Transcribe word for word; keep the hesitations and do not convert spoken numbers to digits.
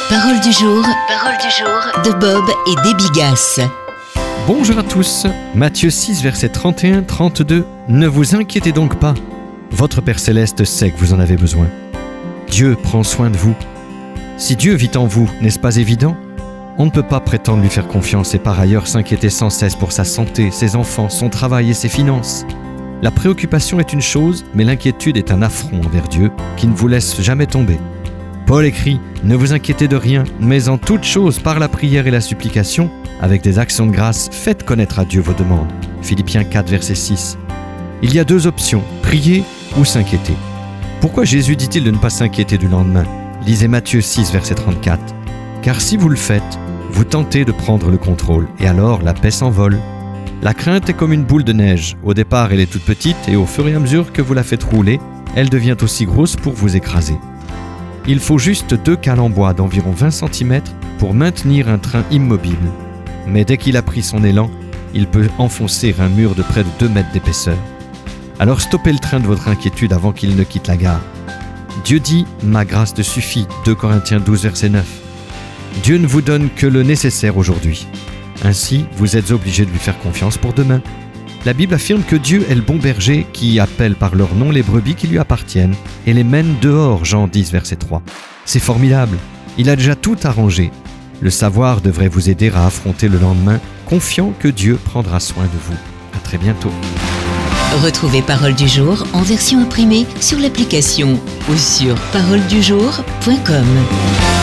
Parole du jour, parole du jour de Bob et Debbie Gass. Bonjour à tous, Matthieu six, versets trente et un trente-deux. Ne vous inquiétez donc pas, votre Père Céleste sait que vous en avez besoin. Dieu prend soin de vous. Si Dieu vit en vous, n'est-ce pas évident ? On ne peut pas prétendre lui faire confiance et par ailleurs s'inquiéter sans cesse pour sa santé, ses enfants, son travail et ses finances. La préoccupation est une chose, mais l'inquiétude est un affront envers Dieu qui ne vous laisse jamais tomber. Paul écrit « Ne vous inquiétez de rien, mais en toute chose, par la prière et la supplication, avec des actions de grâce, faites connaître à Dieu vos demandes. » Philippiens quatre, verset six. Il y a deux options, prier ou s'inquiéter. Pourquoi Jésus dit-il de ne pas s'inquiéter du lendemain ? Lisez Matthieu six, verset trente-quatre. Car si vous le faites, vous tentez de prendre le contrôle, et alors la paix s'envole. La crainte est comme une boule de neige. Au départ, elle est toute petite, et au fur et à mesure que vous la faites rouler, elle devient aussi grosse pour vous écraser. Il faut juste deux cales en bois d'environ vingt centimètres pour maintenir un train immobile. Mais dès qu'il a pris son élan, il peut enfoncer un mur de près de deux mètres d'épaisseur. Alors stoppez le train de votre inquiétude avant qu'il ne quitte la gare. Dieu dit « Ma grâce te suffit » deux Corinthiens douze, verset neuf. Dieu ne vous donne que le nécessaire aujourd'hui. Ainsi, vous êtes obligés de lui faire confiance pour demain. La Bible affirme que Dieu est le bon berger qui appelle par leur nom les brebis qui lui appartiennent et les mène dehors, Jean dix, verset trois. C'est formidable, il a déjà tout arrangé. Le savoir devrait vous aider à affronter le lendemain, confiant que Dieu prendra soin de vous. À très bientôt. Retrouvez Parole du jour en version imprimée sur l'application ou sur parole du jour point com.